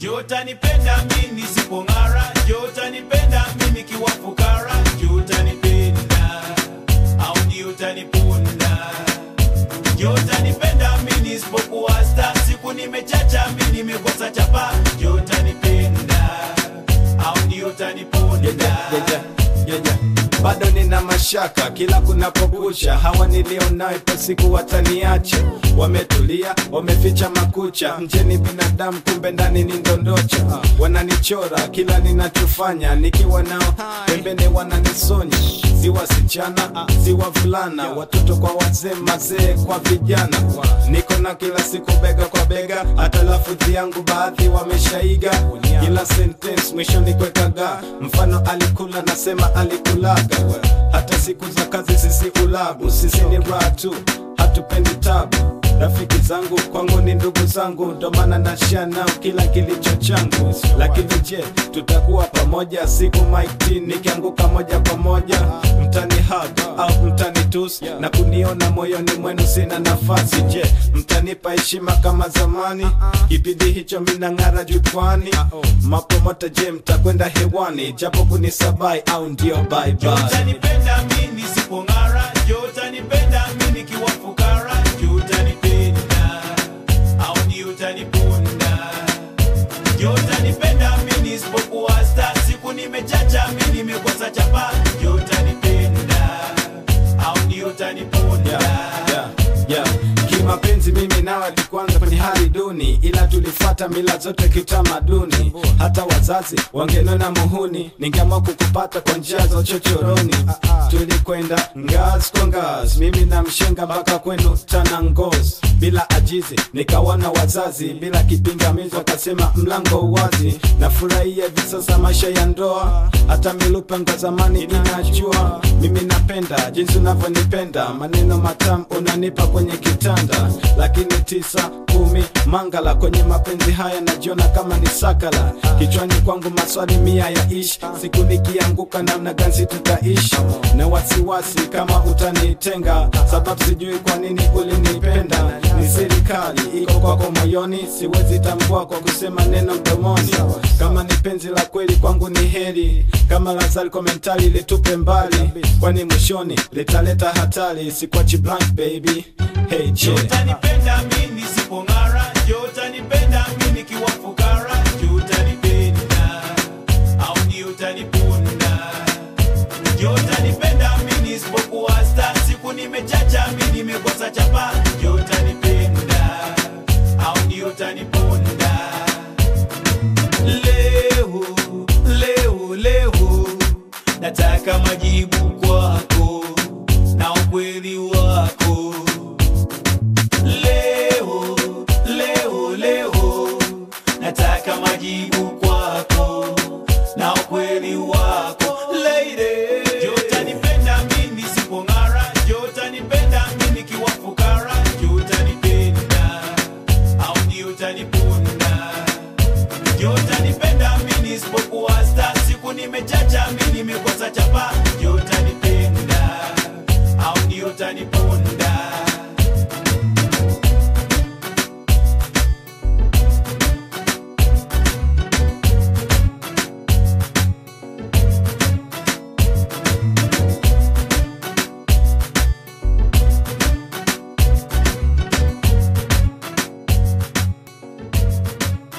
Je utanipenda mimi nisipong'ara? Je utanipenda mimi nikiwa fukara? Je utanipenda au ndio utaniponda? Je utanipenda mimi nisipokuwa star? Siku nimechacha mimi nimekosa chapa. Je utanipenda au ndio utaniponda? Yeah. Bado nina mashaka kila kunapokucha, hawa nilionao ipo siku wataniacha. Wametulia, wameficha makucha, nje ni binadamu kumbe ndani ni ndondocha. Wananichora kila ninachofanya, nikiwa nao pembeni wananisonya. Si wasichana, si wavulana, watoto kwa wazee, mazee kwa vijana. Niko na kila siku bega kwa bega, hata lafudhi yangu baadhi wameshaiga. Kila sentence mwisho ni kwekaga, mfano alikula nasema alikulaga. Hata siku za kazi sisi ulabu, sisi ni raha tu, hatupendi tabu. Rafiki zangu kwangu ni ndugu zangu, ndo maana nashare nao kila kilicho changu. Lakini je, tutakuwa pamoja siku maiti nikianguka moja kwa moja? Mtani hug au mtani tus na kuniona moyoni mwenu sina nafasi? Je, mtanipa heshima kama zamani? Kipindi hicho mina ng'ara jukwani. Mapromota je, mtakwenda hewani japo kunisabai au ndio bye bye? Je utanipenda mimi nisipong'ara? Je utanipenda mimi nikiwa fukara? Je utanipenda au ndio utaniponda? Je utanipenda mimi nisipokuwa star? Siku nimechacha mimi nimekosa chapa. Je utanipenda au ndio utaniponda? Yeah. Kimapenzi mimi nawe tulikuanza kwenye hali duni, ila tulifuata mila zote kitamaduni. Hata wazazi wangenona muhuni, ningeamua kukupata kwa njia za chochoroni. Tulikwenda ngazi kwa ngazi, mimi na mshenga mpaka kwenu Tanangozi. Bila ajizi nikawana wazazi, bila kipingamizi wakasema mlango wazi. Nafurahia hivi sasa maisha ya ndoa, hata milupe nga zamani inajua. Mimi napenda jinsi unavyonipenda, maneno matamu unanipa kwenye kitanda. Lakini 9, 10 mangala kwenye mapenzi haya najiona kama ni sakala. Kichwani kwangu maswali 100 ya ishi, siku nikianguka namna gani tutaishi? Na wasiwasi kama utanitenga, sababu sijui kwa nini ulinipenda. Ni serikali iko kwako moyoni, siwezi tambua kwa kusema neno mdomoni. Kama ni penzi la kweli kwangu ni heri, kama Lazari komentari litupe mbali, kwani mwishoni litaleta hatari. Sikwachi blank baby. Hey, je utanipenda